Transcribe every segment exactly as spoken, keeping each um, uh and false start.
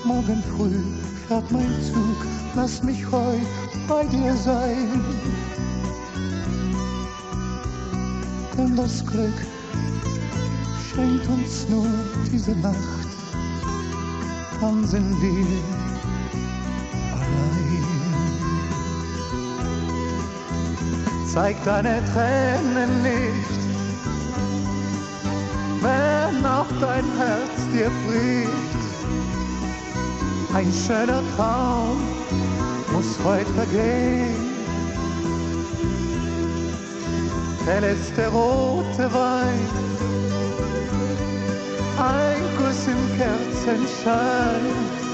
Morgen früh fährt mein Zug, lass mich heut bei dir sein. Denn das Glück schenkt uns nur diese Nacht, dann sind wir allein. Zeig deine Tränen nicht, wenn auch dein Herz dir bricht. Ein schöner Traum muss heut vergehen. Der letzte rote Wein, ein Kuss im Kerzenschein,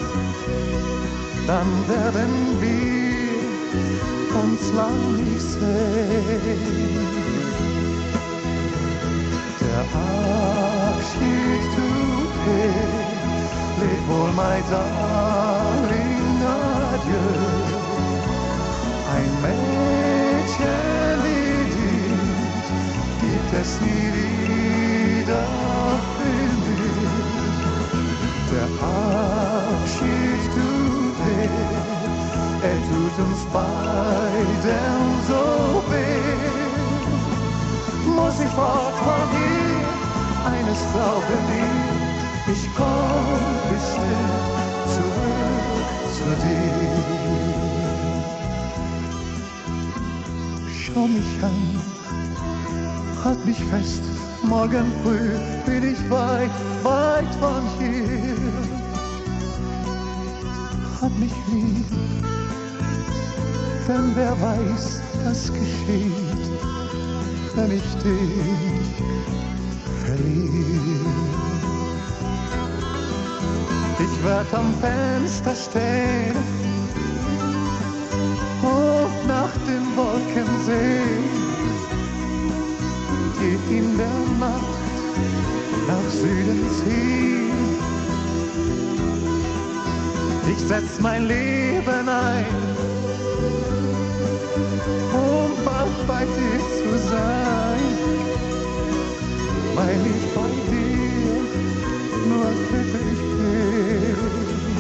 dann werden wir uns lang nicht sehen. Der Abschied tut weh, leb wohl, my darling, adieu. Ein Mädchen wie dich gibt es nie wieder für mich. Der Abschied tut weh, er tut uns beiden so weh. Muss ich fort von hier, eines glaube mir, ich komm bestimmt zurück zu dir. Schau mich an, halt mich fest, morgen früh bin ich weit, weit von hier. Halt mich lieb, denn wer weiß, was geschieht, wenn ich dich verliere. Ich werd am Fenster stehen und nach den Wolken sehen, die in der Nacht nach Süden ziehen. Ich setz mein Leben ein, um bald bei dir zu sein, weil ich bei dir nur glücklich bin.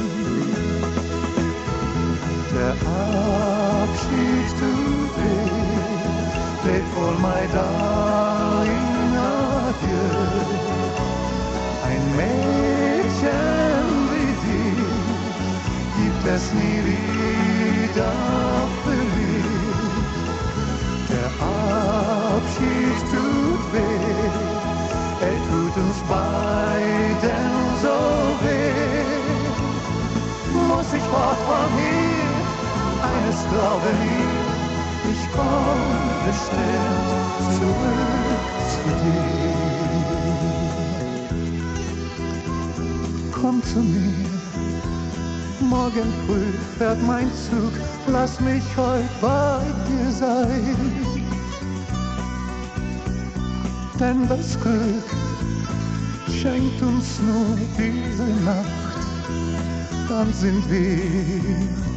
Der Abschied tut weh, leb wohl, my darling, adieu. Ein Mädchen wie dich gibt es nie wieder für mich. Der Abschied tut weh, er tut uns beiden so weh. Muss ich fort von hier, eines glaube mir, ich komm bestimmt zurück zu dir. Komm zu mir, morgen früh fährt mein Zug, lass mich heut bei dir sein. Denn das Glück schenkt uns nur diese Nacht, dann sind wir